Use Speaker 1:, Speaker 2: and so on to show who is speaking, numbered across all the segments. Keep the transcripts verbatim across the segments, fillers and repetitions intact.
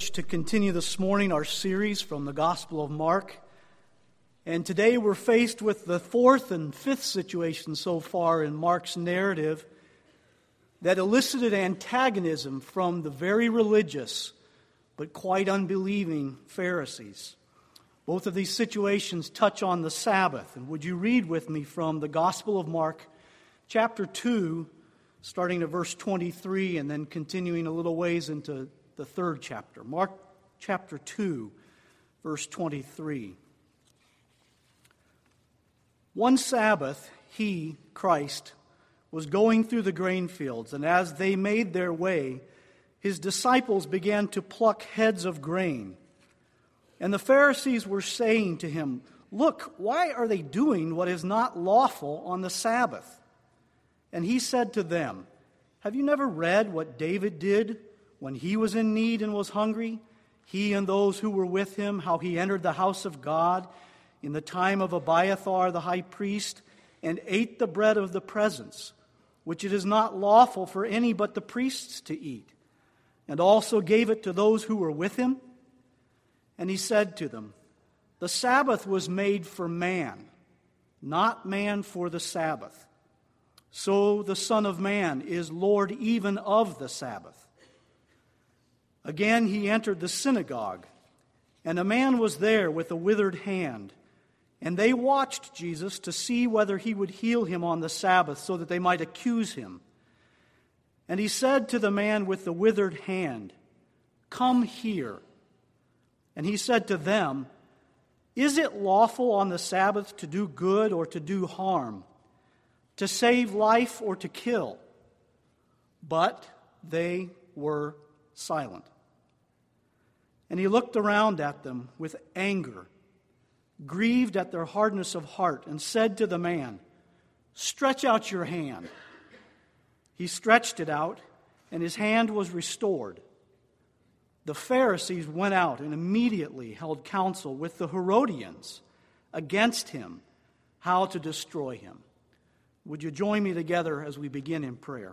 Speaker 1: privilege to continue this morning our series from the Gospel of Mark. And today we're faced with the fourth and fifth situation so far in Mark's narrative that elicited antagonism from the very religious but quite unbelieving Pharisees. Both of these situations touch on the Sabbath. And would you read with me from the Gospel of Mark, chapter two, starting at verse twenty-three and then continuing a little ways into the third chapter. Mark chapter two, verse twenty-three. One Sabbath, he, Christ, was going through the grain fields, and as they made their way, his disciples began to pluck heads of grain. And the Pharisees were saying to him, "Look, why are they doing what is not lawful on the Sabbath?" And he said to them, "Have you never read what David did when he was in need and was hungry? He and those who were with him, how he entered the house of God in the time of Abiathar the high priest, and ate the bread of the presence, which it is not lawful for any but the priests to eat, and also gave it to those who were with him?" And he said to them, "The Sabbath was made for man, not man for the Sabbath. So the Son of Man is Lord even of the Sabbath." Again he entered the synagogue, and a man was there with a withered hand. And they watched Jesus to see whether he would heal him on the Sabbath, so that they might accuse him. And he said to the man with the withered hand, "Come here." And he said to them, "Is it lawful on the Sabbath to do good or to do harm, to save life or to kill?" But they were silent. And he looked around at them with anger, grieved at their hardness of heart, and said to the man, "Stretch out your hand." He stretched it out, and his hand was restored. The Pharisees went out and immediately held counsel with the Herodians against him, how to destroy him. Would you join me together as we begin in prayer?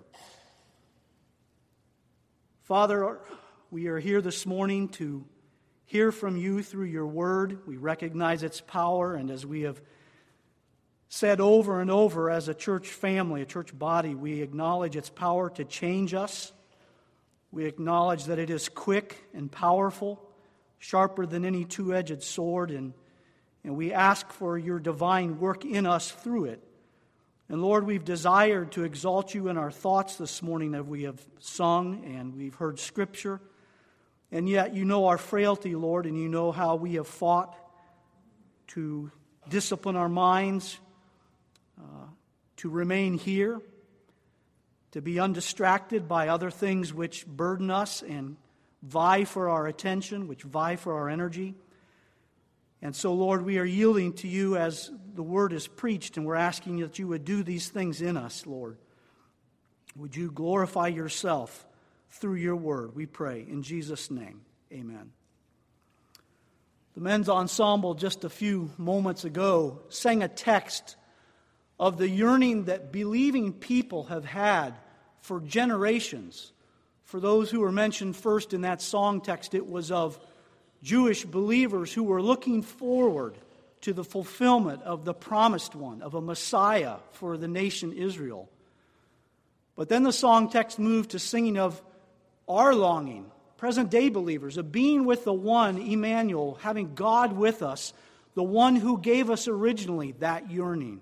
Speaker 1: Father, we are here this morning to hear from you through your word. We recognize its power, and as we have said over and over as a church family, a church body, we acknowledge its power to change us. We acknowledge that it is quick and powerful, sharper than any two-edged sword, and, and we ask for your divine work in us through it. And Lord, we've desired to exalt you in our thoughts this morning as we have sung and we've heard Scripture. And yet you know our frailty, Lord, and you know how we have fought to discipline our minds, uh, to remain here, to be undistracted by other things which burden us and vie for our attention, which vie for our energy. And so, Lord, we are yielding to you as the word is preached, and we're asking that you would do these things in us, Lord. Would you glorify yourself through your word, we pray, in Jesus' name, amen. The men's ensemble just a few moments ago sang a text of the yearning that believing people have had for generations. For those who were mentioned first in that song text, it was of Jewish believers who were looking forward to the fulfillment of the promised one, of a Messiah for the nation Israel. But then the song text moved to singing of our longing, present-day believers, of being with the one, Emmanuel, having God with us, the one who gave us originally that yearning.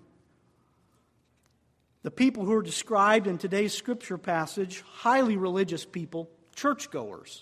Speaker 1: The people who are described in today's scripture passage, highly religious people, churchgoers,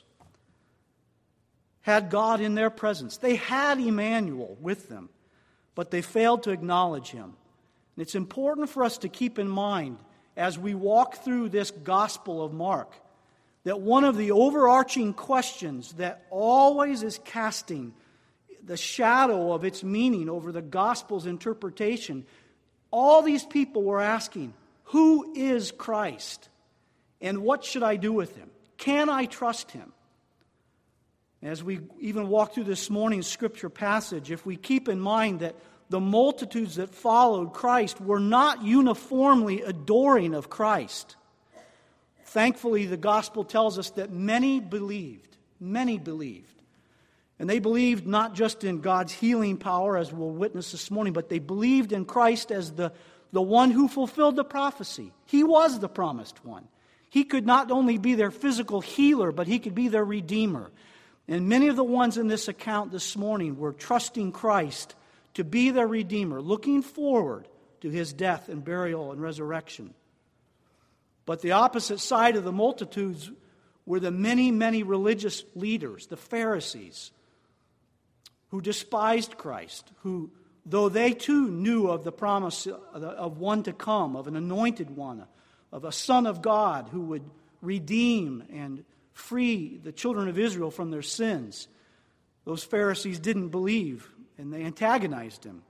Speaker 1: had God in their presence. They had Emmanuel with them, but they failed to acknowledge him. And it's important for us to keep in mind as we walk through this Gospel of Mark that one of the overarching questions that always is casting the shadow of its meaning over the Gospel's interpretation, all these people were asking, who is Christ? And what should I do with him? Can I trust him? As we even walk through this morning's scripture passage, if we keep in mind that the multitudes that followed Christ were not uniformly adoring of Christ, thankfully the gospel tells us that many believed. Many believed. And they believed not just in God's healing power, as we'll witness this morning, but they believed in Christ as the, the one who fulfilled the prophecy. He was the promised one. He could not only be their physical healer, but he could be their redeemer. And many of the ones in this account this morning were trusting Christ to be their redeemer, looking forward to his death and burial and resurrection. But the opposite side of the multitudes were the many, many religious leaders, the Pharisees, who despised Christ, who, though they too knew of the promise of one to come, of an anointed one, of a Son of God who would redeem and free the children of Israel from their sins, those Pharisees didn't believe, and they antagonized him.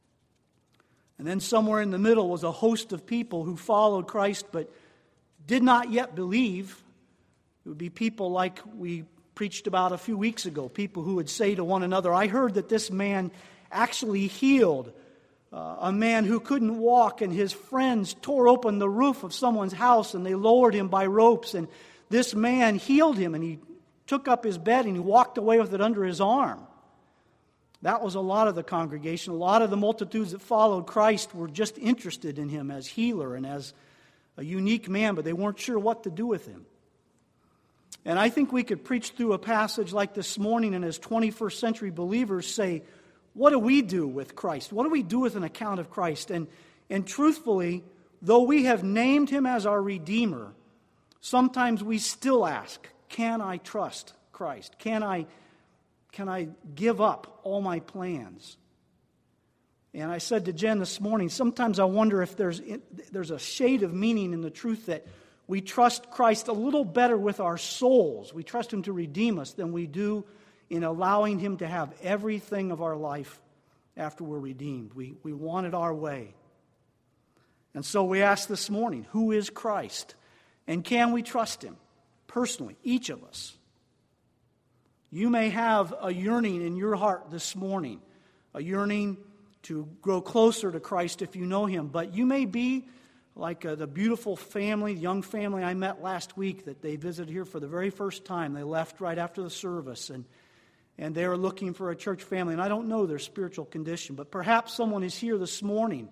Speaker 1: And then somewhere in the middle was a host of people who followed Christ but did not yet believe. It would be people like we preached about a few weeks ago, people who would say to one another, I heard that this man actually healed uh, a man who couldn't walk, and his friends tore open the roof of someone's house and they lowered him by ropes, and this man healed him, and he took up his bed and he walked away with it under his arm. That was a lot of the congregation. A lot of the multitudes that followed Christ were just interested in him as healer and as a unique man, but they weren't sure what to do with him. And I think we could preach through a passage like this morning and as twenty-first century believers say, what do we do with Christ? What do we do with an account of Christ? And, and truthfully, though we have named him as our Redeemer, sometimes we still ask, can I trust Christ? Can I, can I give up all my plans? And I said to Jen this morning, sometimes I wonder if there's, there's a shade of meaning in the truth that we trust Christ a little better with our souls. We trust him to redeem us than we do in allowing him to have everything of our life after we're redeemed. We, we want it our way. And so we ask this morning, who is Christ? And can we trust him personally, each of us? You may have a yearning in your heart this morning, a yearning to grow closer to Christ if you know him, but you may be like uh, the beautiful family, young family I met last week that they visited here for the very first time. They left right after the service, and, and they were looking for a church family. And I don't know their spiritual condition, but perhaps someone is here this morning.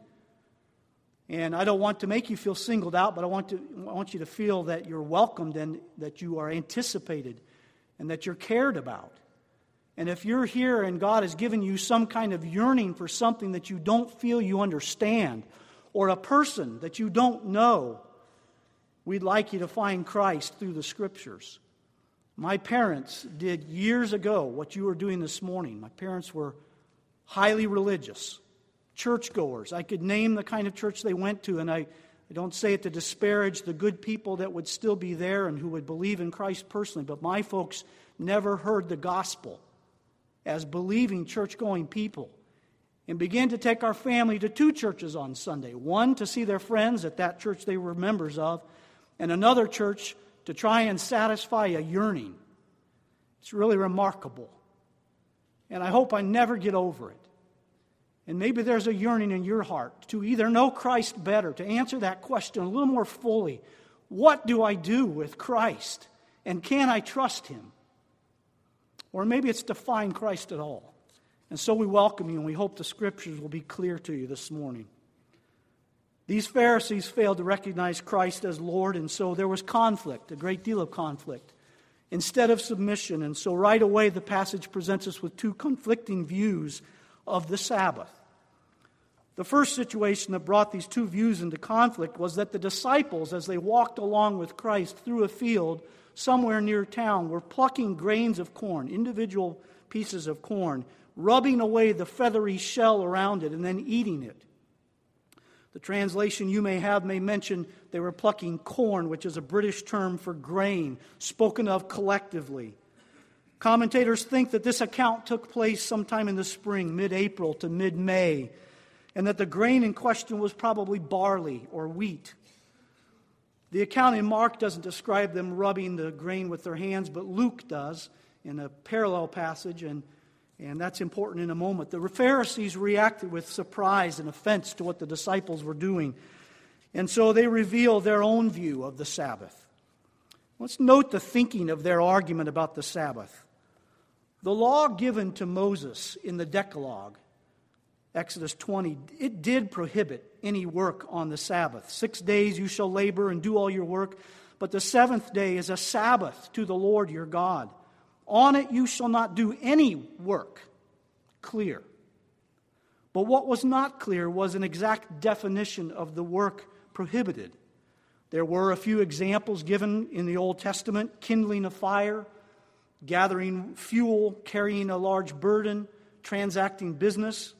Speaker 1: And I don't want to make you feel singled out, but I want, to, I want you to feel that you're welcomed and that you are anticipated and that you're cared about. And if you're here and God has given you some kind of yearning for something that you don't feel you understand, or a person that you don't know, we'd like you to find Christ through the Scriptures. My parents did years ago what you are doing this morning. My parents were highly religious, churchgoers. I could name the kind of church they went to, and I, I don't say it to disparage the good people that would still be there and who would believe in Christ personally, but my folks never heard the gospel as believing church-going people, and began to take our family to two churches on Sunday. One to see their friends at that church they were members of, and another church to try and satisfy a yearning. It's really remarkable. And I hope I never get over it. And maybe there's a yearning in your heart to either know Christ better, to answer that question a little more fully. What do I do with Christ? And can I trust him? Or maybe it's to find Christ at all. And so we welcome you, and we hope the Scriptures will be clear to you this morning. These Pharisees failed to recognize Christ as Lord, and so there was conflict, a great deal of conflict, instead of submission. And so right away the passage presents us with two conflicting views of the Sabbath. The first situation that brought these two views into conflict was that the disciples, as they walked along with Christ through a field somewhere near town, were plucking grains of corn, individual pieces of corn, rubbing away the feathery shell around it, and then eating it. The translation you may have may mention they were plucking corn, which is a British term for grain, spoken of collectively. Commentators think that this account took place sometime in the spring, mid-April to mid-May, and that the grain in question was probably barley or wheat. The account in Mark doesn't describe them rubbing the grain with their hands, but Luke does in a parallel passage, and And that's important in a moment. The Pharisees reacted with surprise and offense to what the disciples were doing. And so they revealed their own view of the Sabbath. Let's note the thinking of their argument about the Sabbath. The law given to Moses in the Decalogue, Exodus twenty, it did prohibit any work on the Sabbath. Six days you shall labor and do all your work, but the seventh day is a Sabbath to the Lord your God. On it you shall not do any work. Clear. But what was not clear was an exact definition of the work prohibited. There were a few examples given in the Old Testament: kindling a fire, gathering fuel, carrying a large burden, transacting business.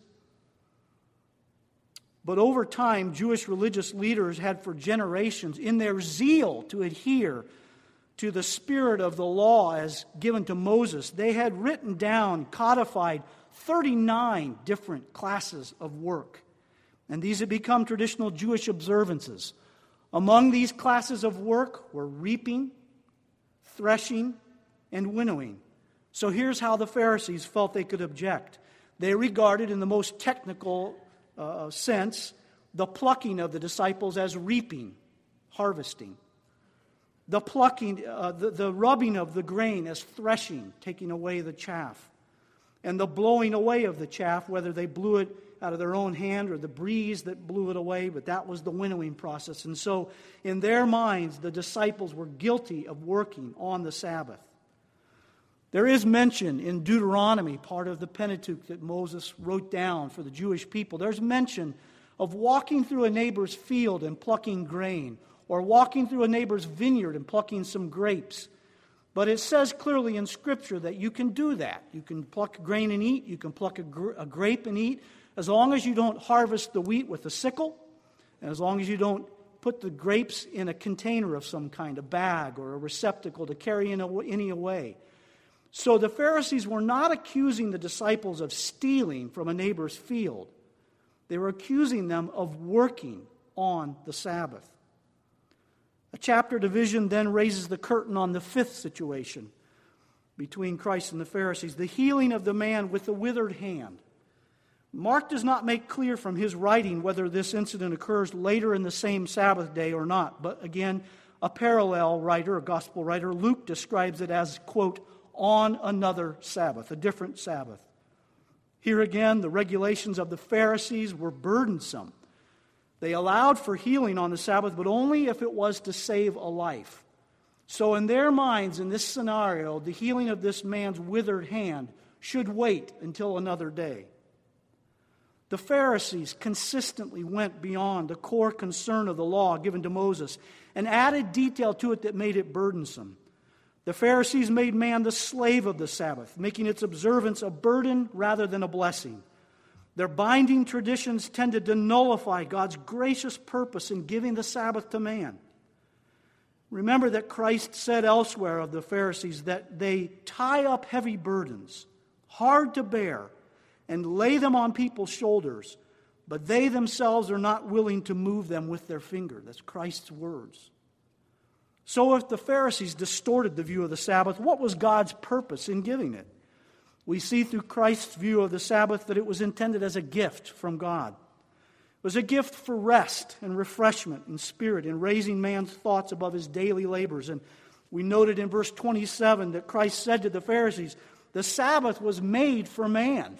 Speaker 1: But over time, Jewish religious leaders had for generations, in their zeal to adhere to the spirit of the law as given to Moses, they had written down, codified thirty-nine different classes of work. And these had become traditional Jewish observances. Among these classes of work were reaping, threshing, and winnowing. So here's how the Pharisees felt they could object. They regarded, in the most technical uh, sense, the plucking of the disciples as reaping, harvesting. The plucking, uh, the, the rubbing of the grain as threshing, taking away the chaff. And the blowing away of the chaff, whether they blew it out of their own hand or the breeze that blew it away, but that was the winnowing process. And so, in their minds, the disciples were guilty of working on the Sabbath. There is mention in Deuteronomy, part of the Pentateuch that Moses wrote down for the Jewish people. There's mention of walking through a neighbor's field and plucking grain, or walking through a neighbor's vineyard and plucking some grapes. But it says clearly in Scripture that you can do that. You can pluck grain and eat. You can pluck a, gr- a grape and eat, as long as you don't harvest the wheat with a sickle, and as long as you don't put the grapes in a container of some kind, a bag or a receptacle to carry any away. So the Pharisees were not accusing the disciples of stealing from a neighbor's field. They were accusing them of working on the Sabbath. A chapter division then raises the curtain on the fifth situation between Christ and the Pharisees, the healing of the man with the withered hand. Mark does not make clear from his writing whether this incident occurs later in the same Sabbath day or not. But again, a parallel writer, a gospel writer, Luke, describes it as, quote, on another Sabbath, a different Sabbath. Here again, the regulations of the Pharisees were burdensome. They allowed for healing on the Sabbath, but only if it was to save a life. So in their minds, in this scenario, the healing of this man's withered hand should wait until another day. The Pharisees consistently went beyond the core concern of the law given to Moses and added detail to it that made it burdensome. The Pharisees made man the slave of the Sabbath, making its observance a burden rather than a blessing. Their binding traditions tended to nullify God's gracious purpose in giving the Sabbath to man. Remember that Christ said elsewhere of the Pharisees that they tie up heavy burdens, hard to bear, and lay them on people's shoulders, but they themselves are not willing to move them with their finger. That's Christ's words. So if the Pharisees distorted the view of the Sabbath, what was God's purpose in giving it? We see through Christ's view of the Sabbath that it was intended as a gift from God. It was a gift for rest and refreshment in spirit, in raising man's thoughts above his daily labors. And we noted in verse twenty-seven that Christ said to the Pharisees, the Sabbath was made for man.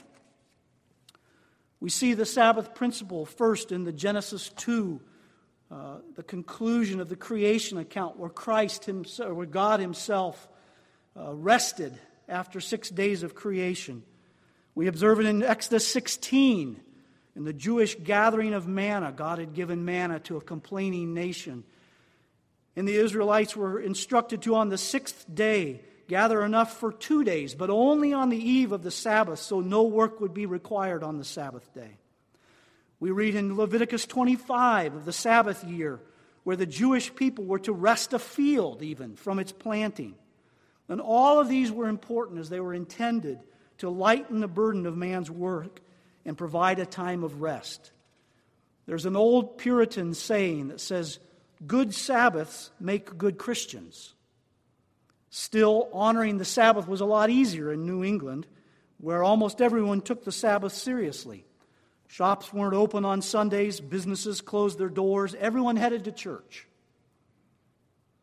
Speaker 1: We see the Sabbath principle first in the Genesis two, uh, the conclusion of the creation account, where Christ himself, where God himself uh, rested after six days of creation. We observe it in Exodus sixteen, in the Jewish gathering of manna. God had given manna to a complaining nation. And the Israelites were instructed to, on the sixth day, gather enough for two days, but only on the eve of the Sabbath, so no work would be required on the Sabbath day. We read in Leviticus twenty-five of the Sabbath year, where the Jewish people were to rest a field even from its planting. And all of these were important as they were intended to lighten the burden of man's work and provide a time of rest. There's an old Puritan saying that says, good Sabbaths make good Christians. Still, honoring the Sabbath was a lot easier in New England, where almost everyone took the Sabbath seriously. Shops weren't open on Sundays, businesses closed their doors, everyone headed to church.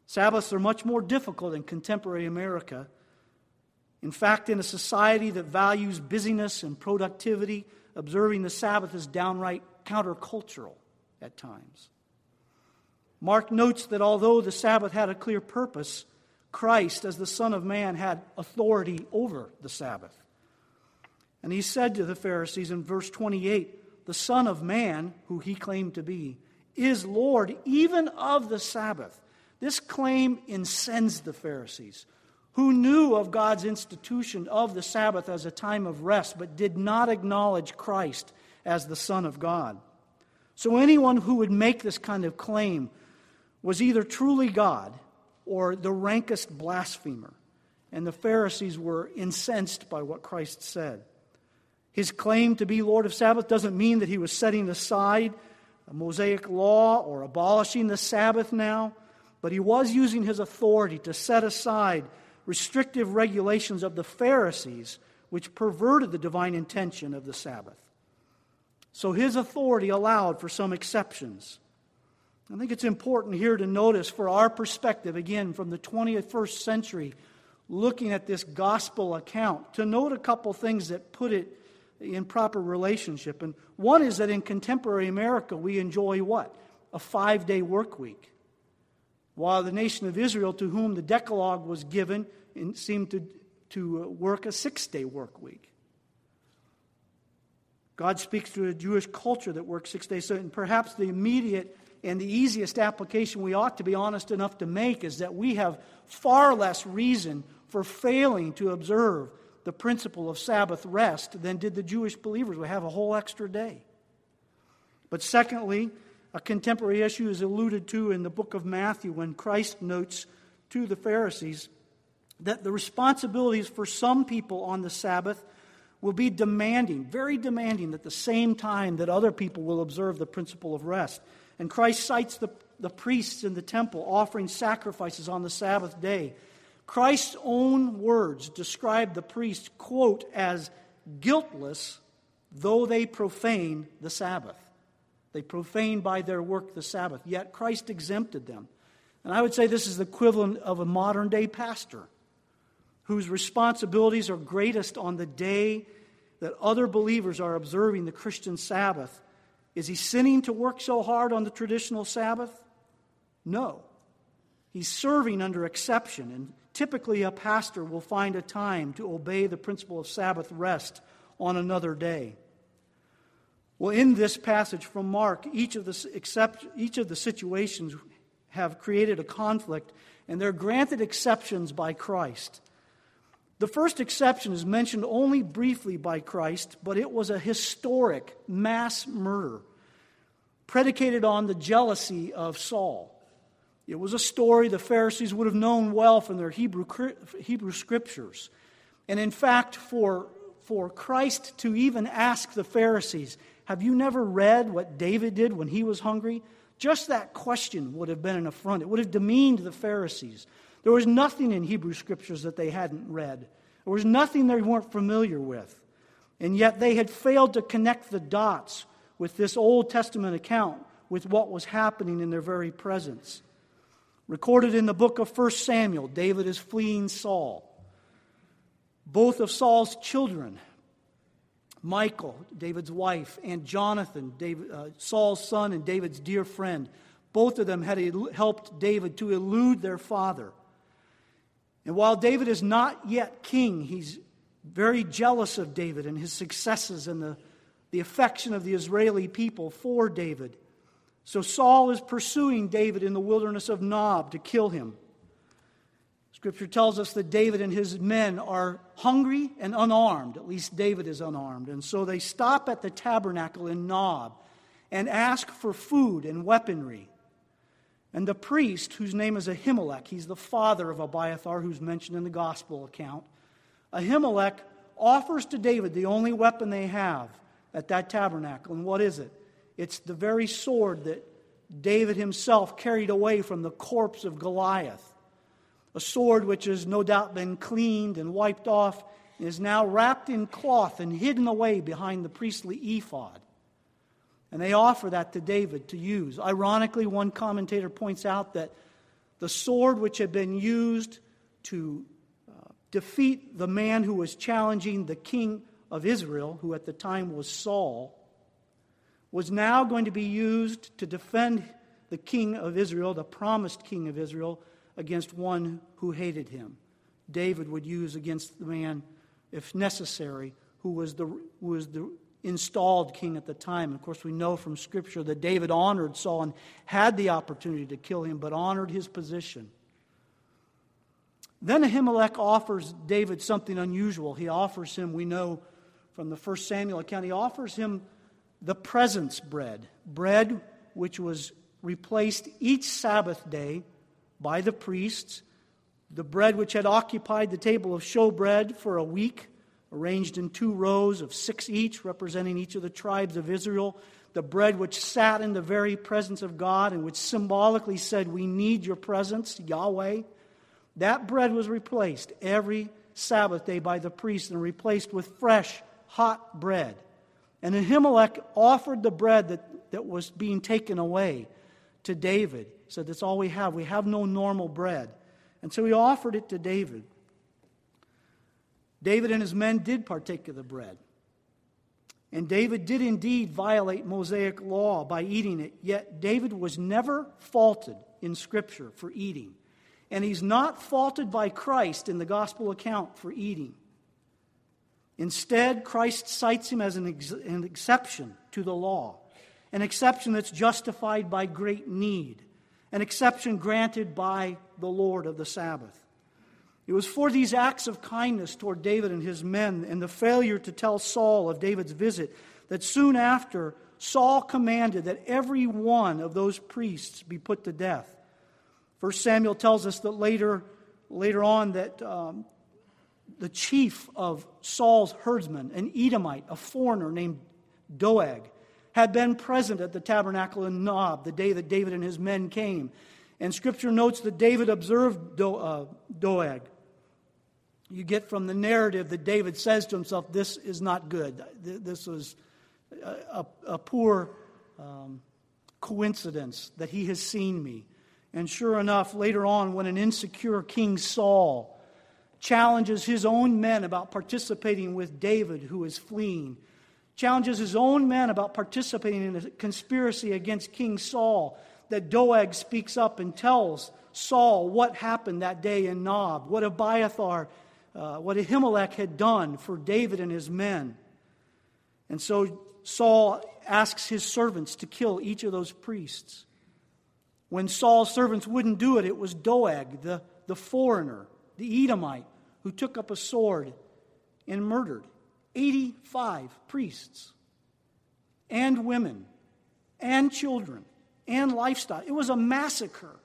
Speaker 1: Sabbaths are much more difficult in contemporary America. In fact, in a society that values busyness and productivity, observing the Sabbath is downright countercultural at times. Mark notes that although the Sabbath had a clear purpose, Christ, as the Son of Man, had authority over the Sabbath. And he said to the Pharisees in verse twenty-eight, the Son of Man, who he claimed to be, is Lord even of the Sabbath. This claim incensed the Pharisees, who knew of God's institution of the Sabbath as a time of rest, but did not acknowledge Christ as the Son of God. So anyone who would make this kind of claim was either truly God or the rankest blasphemer. And the Pharisees were incensed by what Christ said. His claim to be Lord of Sabbath doesn't mean that he was setting aside a Mosaic law or abolishing the Sabbath now, but he was using his authority to set aside restrictive regulations of the Pharisees, which perverted the divine intention of the Sabbath. So his authority allowed for some exceptions. I think it's important here to notice, for our perspective, again, from the twenty-first century, looking at this gospel account, to note a couple things that put it in proper relationship. And one is that in contemporary America, we enjoy what? A five-day work week. While the nation of Israel, to whom the Decalogue was given, seemed to, to work a six-day work week. God speaks to a Jewish culture that works six days. So, and perhaps the immediate and the easiest application we ought to be honest enough to make is that we have far less reason for failing to observe the principle of Sabbath rest than did the Jewish believers. We have a whole extra day. But secondly, a contemporary issue is alluded to in the book of Matthew when Christ notes to the Pharisees that the responsibilities for some people on the Sabbath will be demanding, very demanding, at the same time that other people will observe the principle of rest. And Christ cites the, the priests in the temple offering sacrifices on the Sabbath day. Christ's own words describe the priests, quote, as guiltless, though they profane the Sabbath. They profane by their work the Sabbath, yet Christ exempted them. And I would say this is the equivalent of a modern-day pastor whose responsibilities are greatest on the day that other believers are observing the Christian Sabbath. Is he sinning to work so hard on the traditional Sabbath? No. He's serving under exception, and typically a pastor will find a time to obey the principle of Sabbath rest on another day. Well, in this passage from Mark, each of the except, each of the situations have created a conflict, and they're granted exceptions by Christ. The first exception is mentioned only briefly by Christ, but it was a historic mass murder predicated on the jealousy of Saul. It was a story the Pharisees would have known well from their Hebrew, Hebrew scriptures. And in fact, for, for Christ to even ask the Pharisees, have you never read what David did when he was hungry? Just that question would have been an affront. It would have demeaned the Pharisees. There was nothing in Hebrew scriptures that they hadn't read. There was nothing they weren't familiar with. And yet they had failed to connect the dots with this Old Testament account with what was happening in their very presence. Recorded in the book of First Samuel, David is fleeing Saul. Both of Saul's children, Michal, David's wife, and Jonathan, David, uh, Saul's son and David's dear friend, both of them had el- helped David to elude their father. And while David is not yet king, he's very jealous of David and his successes and the, the affection of the Israeli people for David. So Saul is pursuing David in the wilderness of Nob to kill him. Scripture tells us that David and his men are hungry and unarmed. At least David is unarmed. And so they stop at the tabernacle in Nob and ask for food and weaponry. And the priest, whose name is Ahimelech, he's the father of Abiathar, who's mentioned in the gospel account. Ahimelech offers to David the only weapon they have at that tabernacle. And what is it? It's the very sword that David himself carried away from the corpse of Goliath. A sword which has no doubt been cleaned and wiped off and is now wrapped in cloth and hidden away behind the priestly ephod. And they offer that to David to use. Ironically, one commentator points out that the sword which had been used to uh, defeat the man who was challenging the king of Israel, who at the time was Saul, was now going to be used to defend the king of Israel, the promised king of Israel, against one who hated him. David would use against the man, if necessary, who was the who was the installed king at the time. Of course, we know from Scripture that David honored Saul and had the opportunity to kill him, but honored his position. Then Ahimelech offers David something unusual. He offers him, we know from the First Samuel account, he offers him the presence bread, bread which was replaced each Sabbath day by the priests, the bread which had occupied the table of showbread for a week, arranged in two rows of six each, representing each of the tribes of Israel, the bread which sat in the very presence of God and which symbolically said, "We need your presence, Yahweh." That bread was replaced every Sabbath day by the priest and replaced with fresh, hot bread. And Ahimelech offered the bread that, that was being taken away to David. He said, "That's all we have. We have no normal bread." And so he offered it to David. David and his men did partake of the bread. And David did indeed violate Mosaic law by eating it. Yet David was never faulted in Scripture for eating. And he's not faulted by Christ in the gospel account for eating. Instead, Christ cites him as an, ex- an exception to the law, an exception that's justified by great need, an exception granted by the Lord of the Sabbath. It was for these acts of kindness toward David and his men and the failure to tell Saul of David's visit that soon after Saul commanded that every one of those priests be put to death. First Samuel tells us that later, later on that um, the chief of Saul's herdsmen, an Edomite, a foreigner named Doeg, had been present at the tabernacle in Nob the day that David and his men came. And Scripture notes that David observed Do, uh, Doeg. You get from the narrative that David says to himself, "This is not good. This was a, a, a poor um, coincidence that he has seen me." And sure enough, later on, when an insecure King Saul challenges his own men about participating with David, who is fleeing, challenges his own men about participating in a conspiracy against King Saul, that Doeg speaks up and tells Saul what happened that day in Nob, what Abiathar, uh, what Ahimelech had done for David and his men. And so Saul asks his servants to kill each of those priests. When Saul's servants wouldn't do it, it was Doeg, the, the foreigner, the Edomite, who took up a sword and murdered eighty-five priests and women and children and livestock. It was a massacre.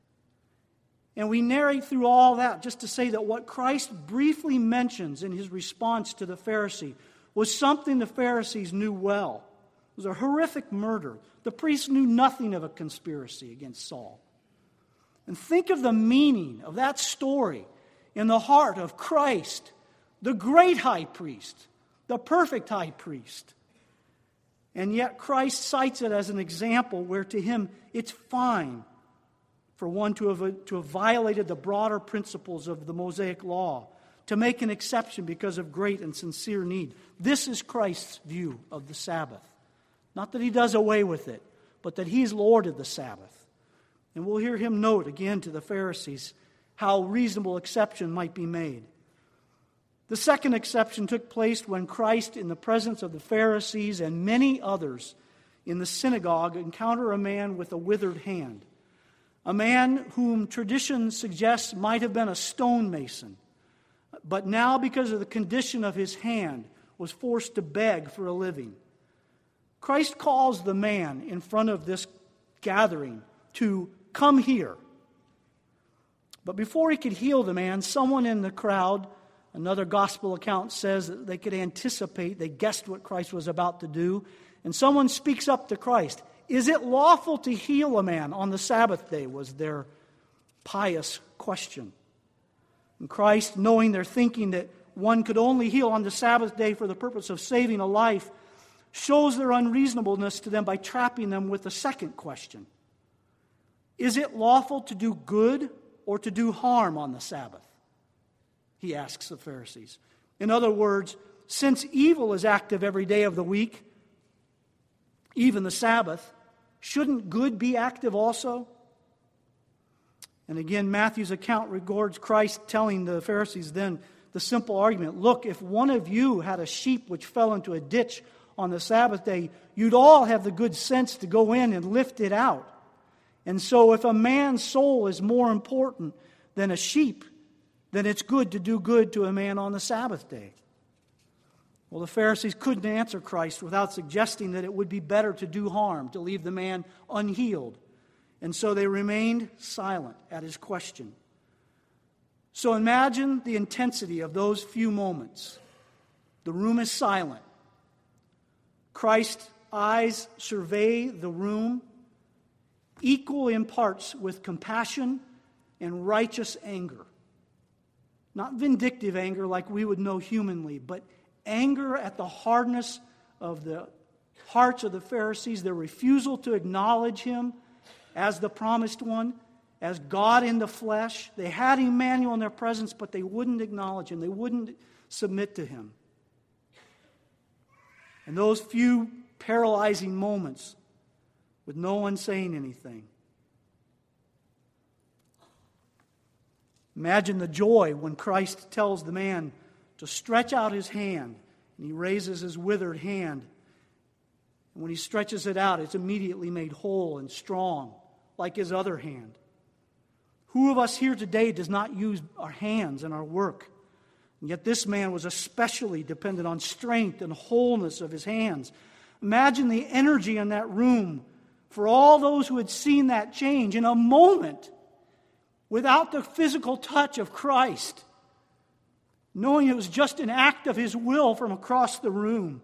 Speaker 1: And we narrate through all that just to say that what Christ briefly mentions in his response to the Pharisee was something the Pharisees knew well. It was a horrific murder. The priests knew nothing of a conspiracy against Saul. And think of the meaning of that story in the heart of Christ, the great high priest, the perfect high priest. And yet Christ cites it as an example where to him it's fine for one to have, to have violated the broader principles of the Mosaic law, to make an exception because of great and sincere need. This is Christ's view of the Sabbath. Not that he does away with it, but that he's Lord of the Sabbath. And we'll hear him note again to the Pharisees how reasonable exception might be made. The second exception took place when Christ, in the presence of the Pharisees and many others in the synagogue, encountered a man with a withered hand. A man whom tradition suggests might have been a stonemason, but now, because of the condition of his hand, was forced to beg for a living. Christ calls the man in front of this gathering to come here. But before he could heal the man, someone in the crowd, another gospel account says that they could anticipate, they guessed what Christ was about to do, and someone speaks up to Christ. "Is it lawful to heal a man on the Sabbath day?" was their pious question. And Christ, knowing their thinking that one could only heal on the Sabbath day for the purpose of saving a life, shows their unreasonableness to them by trapping them with a second question. Is it lawful to do good or to do harm on the Sabbath? He asks the Pharisees. In other words, since evil is active every day of the week, even the Sabbath, shouldn't good be active also? And again, Matthew's account records Christ telling the Pharisees then the simple argument, look, if one of you had a sheep which fell into a ditch on the Sabbath day, you'd all have the good sense to go in and lift it out. And so if a man's soul is more important than a sheep, then it's good to do good to a man on the Sabbath day. Well, the Pharisees couldn't answer Christ without suggesting that it would be better to do harm, to leave the man unhealed. And so they remained silent at his question. So imagine the intensity of those few moments. The room is silent. Christ's eyes survey the room, equal in parts with compassion and righteous anger. Not vindictive anger like we would know humanly, but anger at the hardness of the hearts of the Pharisees, their refusal to acknowledge him as the promised one, as God in the flesh. They had Emmanuel in their presence, but they wouldn't acknowledge him. They wouldn't submit to him. And those few paralyzing moments with no one saying anything. Imagine the joy when Christ tells the man to stretch out his hand, and he raises his withered hand. And when he stretches it out, it's immediately made whole and strong, like his other hand. Who of us here today does not use our hands in our work? And yet this man was especially dependent on strength and wholeness of his hands. Imagine the energy in that room for all those who had seen that change in a moment without the physical touch of Christ, knowing it was just an act of his will from across the room.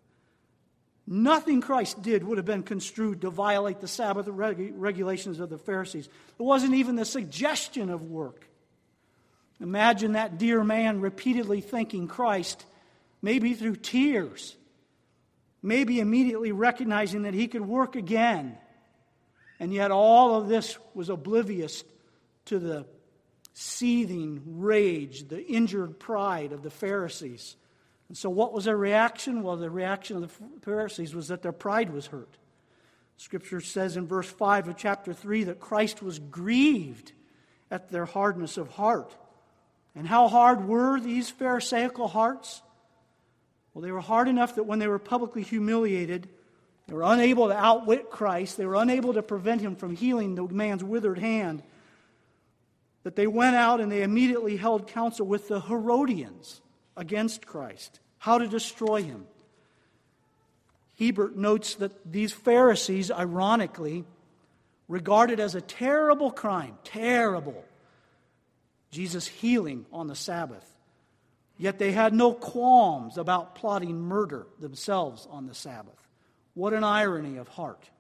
Speaker 1: Nothing Christ did would have been construed to violate the Sabbath reg- regulations of the Pharisees. There wasn't even the suggestion of work. Imagine that dear man repeatedly thanking Christ, maybe through tears, maybe immediately recognizing that he could work again. And yet all of this was oblivious to the seething rage, the injured pride of the Pharisees. And so what was their reaction? Well, the reaction of the Pharisees was that their pride was hurt. Scripture says in verse five of chapter three that Christ was grieved at their hardness of heart. And how hard were these Pharisaical hearts? Well, they were hard enough that when they were publicly humiliated, they were unable to outwit Christ, they were unable to prevent him from healing the man's withered hand, that they went out and they immediately held counsel with the Herodians against Christ, how to destroy him. Hebert notes that these Pharisees, ironically, regarded as a terrible crime, terrible, Jesus healing on the Sabbath. Yet they had no qualms about plotting murder themselves on the Sabbath. What an irony of heart.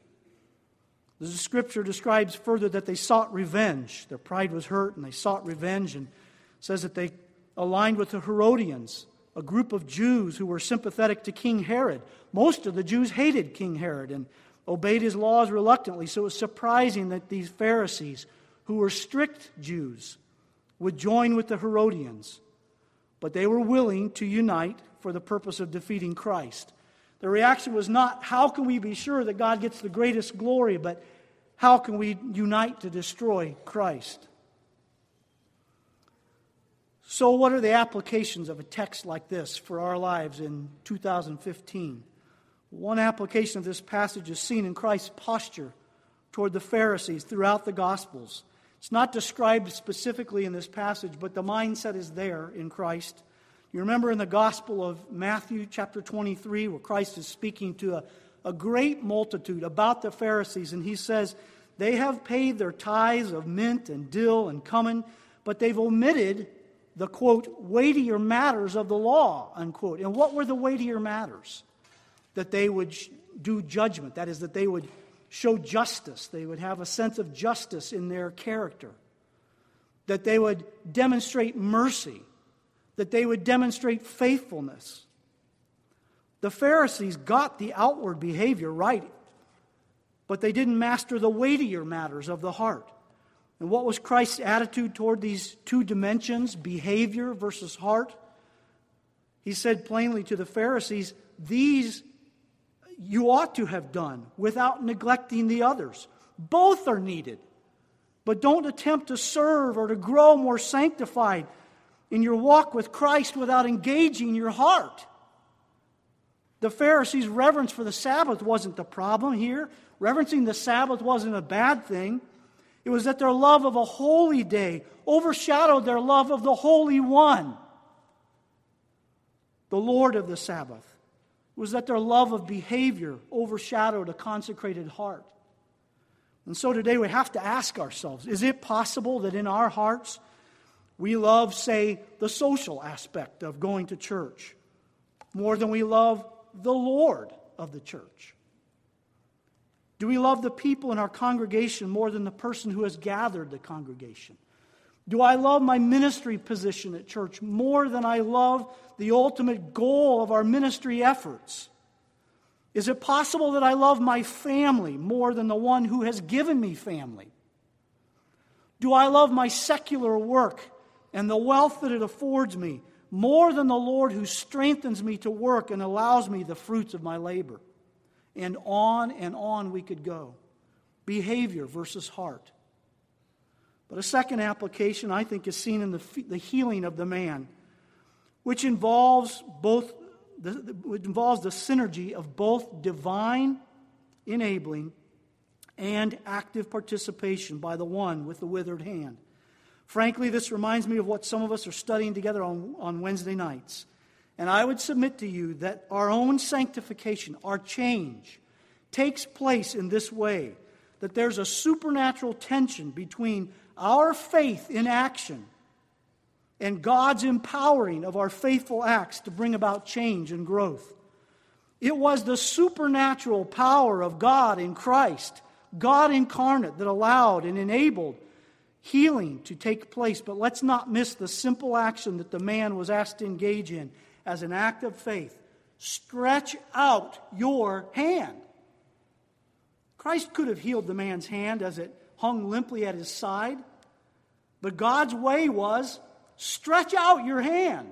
Speaker 1: The Scripture describes further that they sought revenge. Their pride was hurt and they sought revenge, and says that they aligned with the Herodians, a group of Jews who were sympathetic to King Herod. Most of the Jews hated King Herod and obeyed his laws reluctantly, so it was surprising that these Pharisees, who were strict Jews, would join with the Herodians. But they were willing to unite for the purpose of defeating Christ. The reaction was not, how can we be sure that God gets the greatest glory, but how can we unite to destroy Christ? So what are the applications of a text like this for our lives in two thousand fifteen? One application of this passage is seen in Christ's posture toward the Pharisees throughout the Gospels. It's not described specifically in this passage, but the mindset is there in Christ. You remember in the Gospel of Matthew chapter twenty-three, where Christ is speaking to a, a great multitude about the Pharisees, and he says, they have paid their tithes of mint and dill and cumin, but they've omitted the, quote, weightier matters of the law, unquote. And what were the weightier matters? That they would do judgment, that is, that they would show justice. They would have a sense of justice in their character. That they would demonstrate mercy. That they would demonstrate faithfulness. The Pharisees got the outward behavior right, but they didn't master the weightier matters of the heart. And what was Christ's attitude toward these two dimensions, behavior versus heart? He said plainly to the Pharisees, these you ought to have done without neglecting the others. Both are needed. But don't attempt to serve or to grow more sanctified in your walk with Christ without engaging your heart. The Pharisees' reverence for the Sabbath wasn't the problem here. Reverencing the Sabbath wasn't a bad thing. It was that their love of a holy day overshadowed their love of the Holy One, the Lord of the Sabbath. It was that their love of behavior overshadowed a consecrated heart. And so today we have to ask ourselves, is it possible that in our hearts we love, say, the social aspect of going to church more than we love the Lord of the church? Do we love the people in our congregation more than the person who has gathered the congregation? Do I love my ministry position at church more than I love the ultimate goal of our ministry efforts? Is it possible that I love my family more than the one who has given me family? Do I love my secular work and the wealth that it affords me more than the Lord who strengthens me to work and allows me the fruits of my labor? And on and on we could go. Behavior versus heart. But a second application, I think, is seen in the, the healing of the man, which involves both the, which involves the synergy of both divine enabling and active participation by the one with the withered hand. Frankly, this reminds me of what some of us are studying together on, on Wednesday nights. And I would submit to you that our own sanctification, our change, takes place in this way, that there's a supernatural tension between our faith in action and God's empowering of our faithful acts to bring about change and growth. It was the supernatural power of God in Christ, God incarnate, that allowed and enabled healing to take place. But let's not miss the simple action that the man was asked to engage in as an act of faith. Stretch out your hand. Christ could have healed the man's hand as it hung limply at his side, but God's way was, stretch out your hand.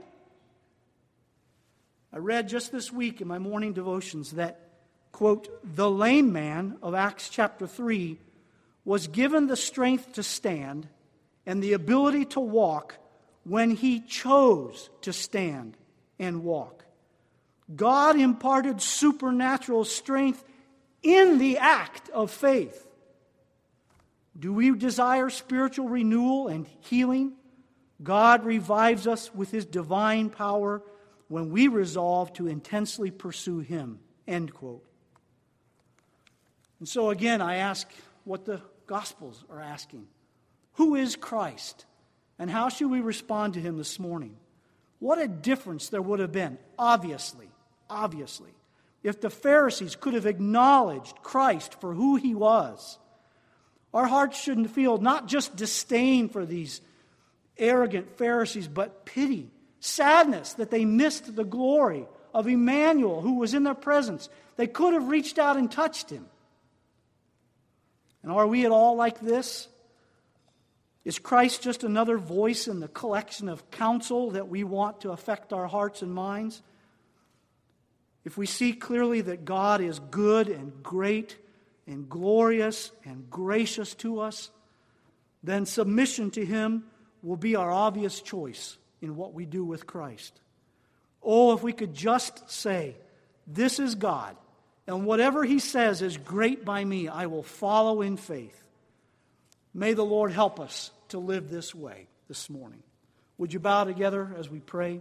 Speaker 1: I read just this week in my morning devotions that, quote, the lame man of Acts chapter three was given the strength to stand and the ability to walk when he chose to stand and walk. God imparted supernatural strength in the act of faith. Do we desire spiritual renewal and healing? God revives us with His divine power when we resolve to intensely pursue Him. End quote. And so again, I ask what the Gospels are asking. Who is Christ? And how should we respond to Him this morning? What a difference there would have been, obviously, obviously, if the Pharisees could have acknowledged Christ for who He was. Our hearts shouldn't feel not just disdain for these arrogant Pharisees, but pity, sadness that they missed the glory of Emmanuel who was in their presence. They could have reached out and touched Him. And are we at all like this? Is Christ just another voice in the collection of counsel that we want to affect our hearts and minds? If we see clearly that God is good and great and glorious and gracious to us, then submission to Him will be our obvious choice in what we do with Christ. Oh, if we could just say, this is God, and whatever He says is great by me, I will follow in faith. May the Lord help us to live this way this morning. Would you bow together as we pray?